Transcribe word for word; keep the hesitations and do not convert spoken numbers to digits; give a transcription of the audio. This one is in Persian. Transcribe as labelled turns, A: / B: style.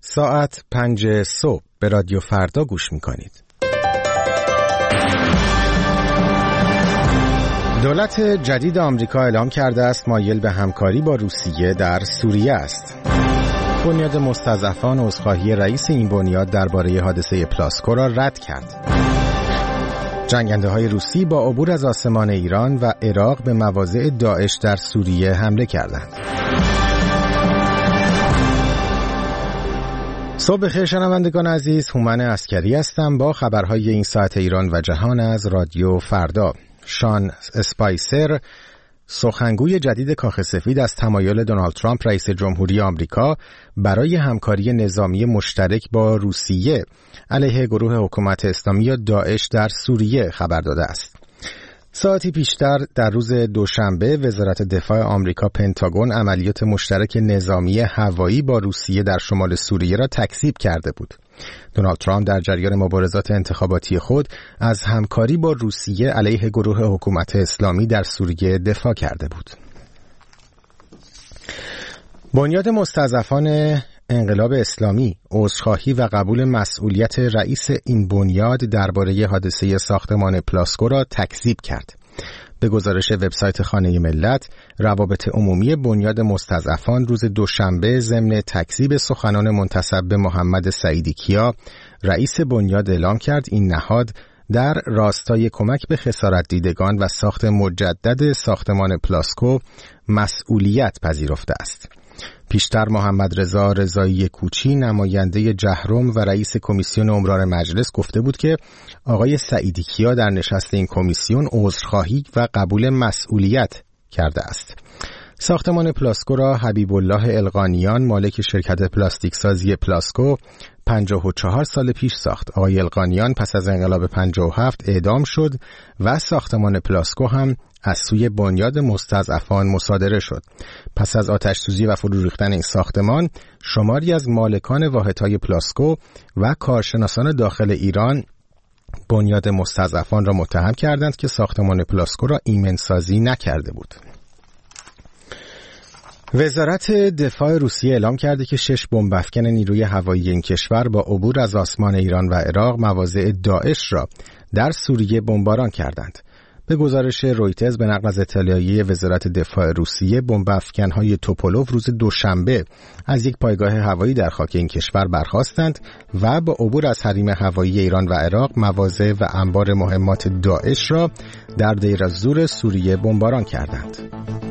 A: ساعت پنج صبح به رادیو فردا گوش میکنید. دولت جدید آمریکا اعلام کرده است مایل به همکاری با روسیه در سوریه است. بنیاد مستضعفان عذرخواهی رئیس این بنیاد درباره حادثه پلاسکو را رد کرد. جنگنده های روسی با عبور از آسمان ایران و عراق به مواضع داعش در سوریه حمله کردند. صبح بخیر شنوندگان عزیز، هومن عسکری هستم با خبرهای این ساعت ایران و جهان از رادیو فردا. شان اسپایسر، سخنگوی جدید کاخ سفید، از تمایل دونالد ترامپ رئیس جمهوری آمریکا برای همکاری نظامی مشترک با روسیه علیه گروه حکومت اسلامی یا داعش در سوریه خبر داده است. ساعتی پیشتر در روز دوشنبه وزارت دفاع آمریکا پنتاگون عملیات مشترک نظامی هوایی با روسیه در شمال سوریه را تکذیب کرده بود. دونالد ترامپ در جریان مبارزات انتخاباتی خود از همکاری با روسیه علیه گروه حکومت اسلامی در سوریه دفاع کرده بود. بنیاد مستضعفان انقلاب اسلامی عذرخواهی و قبول مسئولیت رئیس این بنیاد درباره حادثه ساختمان پلاسکو را تکذیب کرد. به گزارش وبسایت خانه ملت، روابط عمومی بنیاد مستضعفان روز دوشنبه ضمن تکذیب سخنان منتسب به محمد سعیدی کیا رئیس بنیاد اعلام کرد این نهاد در راستای کمک به خسارت دیدگان و ساخت مجدد ساختمان پلاسکو مسئولیت پذیرفته است. پیشتر محمد رضا رضایی کوچی، نماینده جهرم و رئیس کمیسیون عمران مجلس، گفته بود که آقای سعیدی کیا در نشست این کمیسیون عذرخواهی و قبول مسئولیت کرده است. ساختمان پلاسکو را حبیب الله القانیان، مالک شرکت پلاستیک سازی پلاسکو، پنجاه و چهار سال پیش ساخت. آقای القانیان پس از انقلاب پنجاه و هفت اعدام شد و ساختمان پلاسکو هم از سوی بنیاد مستضعفان مصادره شد. پس از آتش سوزی و فرو ریختن این ساختمان، شماری از مالکان واحدهای پلاسکو و کارشناسان داخل ایران بنیاد مستضعفان را متهم کردند که ساختمان پلاسکو را ایمنسازی نکرده بود. وزارت دفاع روسیه اعلام کرده که شش بمب افکن نیروی هوایی این کشور با عبور از آسمان ایران و عراق مواضع داعش را در سوریه بمباران کردند. به گزارش رویترز به نقل از اطلاعیه وزارت دفاع روسیه، بمب افکن‌های توپولوف روز دوشنبه از یک پایگاه هوایی در خاک این کشور برخاستند و با عبور از حریم هوایی ایران و عراق مواضع و انبار مهمات داعش را در دیر الزور سوریه بمباران کردند.